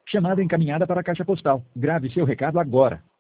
Chamada encaminhada para a caixa postal. Grave seu recado agora.